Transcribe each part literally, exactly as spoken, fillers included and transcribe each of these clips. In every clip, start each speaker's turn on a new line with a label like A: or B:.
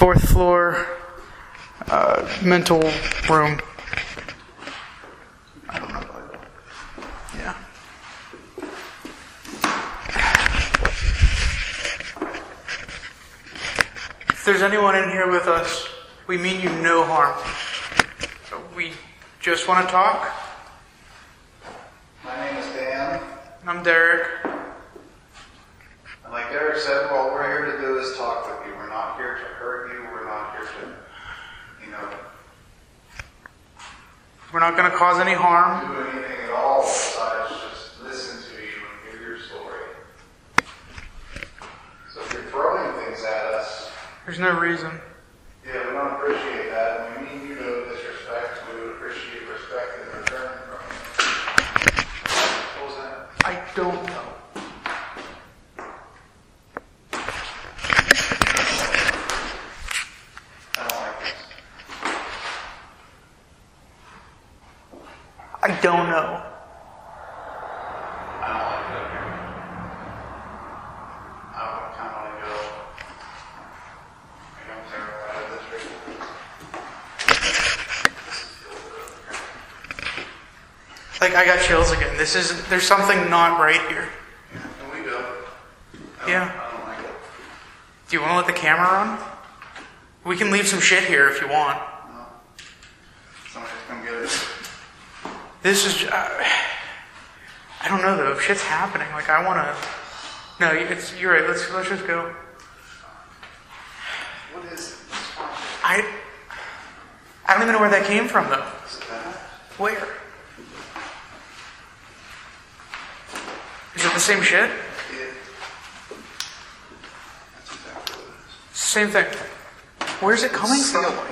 A: fourth floor uh, mental room.
B: I don't know.
A: Yeah. If there's anyone in here with us, we mean you no harm. We just want to talk.
B: My name is Dan.
A: I'm Derek.
B: And like Derek said, what we're here to do is talk with you. We're not here to hurt you. We're not here to, you know,
A: We're not going to cause any harm.
B: do anything at all besides just listen to you and hear your story. So if you're throwing things at us,
A: There's no reason.
B: yeah, we don't appreciate that. And we mean you no disrespect. We would appreciate respect in return from you. What was that?
A: I don't know.
B: I don't like this.
A: I don't know.
B: I don't like it up here. I would kind of want to go. I don't care what out of this rig.
A: Like, I got chills again. This is, there's something not right here.
B: Yeah, can we go? I
A: Yeah.
B: don't, I don't like it.
A: Do you want to let the camera run? We can leave some shit here if you want.
B: No. Somebody's come get it.
A: This is, uh, I don't know though, if shit's happening, like I want to, no, it's, you're right, let's, let's just go.
B: What is it? What's wrong?
A: I, I don't even know where that came from though.
B: Is it that?
A: Where? Is it the same shit?
B: Yeah. That's exactly what it is.
A: Same thing. Where's it coming from?
B: Ceiling.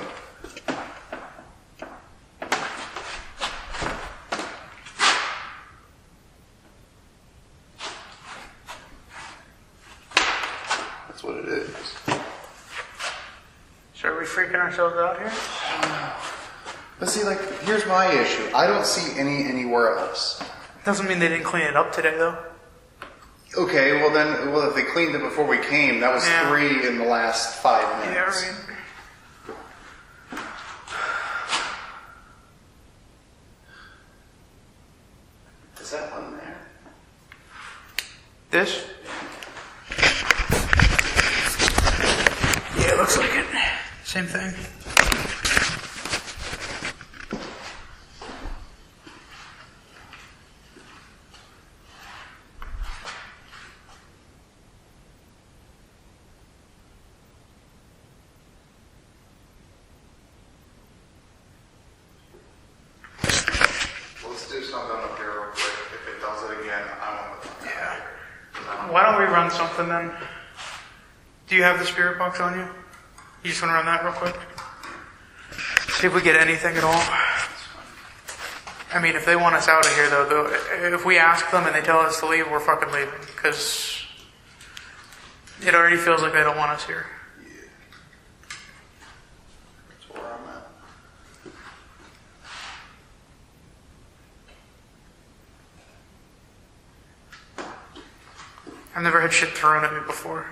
B: That's what it is.
A: So are we freaking ourselves out here?
B: But see, like, here's my issue. I don't see any anywhere else.
A: Doesn't mean they didn't clean it up today though.
B: Okay, well then, well if they cleaned it before we came, that was
A: Yeah.
B: three in the last five
A: Yeah,
B: minutes.
A: right.
B: Is that one there?
A: This? Yeah, it looks like it. Same thing.
B: Let's do something up here real quick. If it does it again, I want to.
A: Yeah. Why don't we run something then? Do you have the spirit box on you? You just want to run that real quick? See if we get anything at all. I mean, if they want us out of here though, though, if we ask them and they tell us to leave, we're fucking leaving. Because it already feels like they don't want us here.
B: Yeah. That's where I'm at.
A: I've never had shit thrown at me before.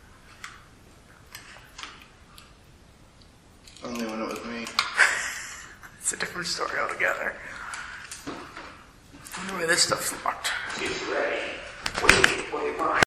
B: Only when it was me.
A: It's a different story altogether. I wonder where this stuff's locked.
B: Get ready. What do you, what do you mind?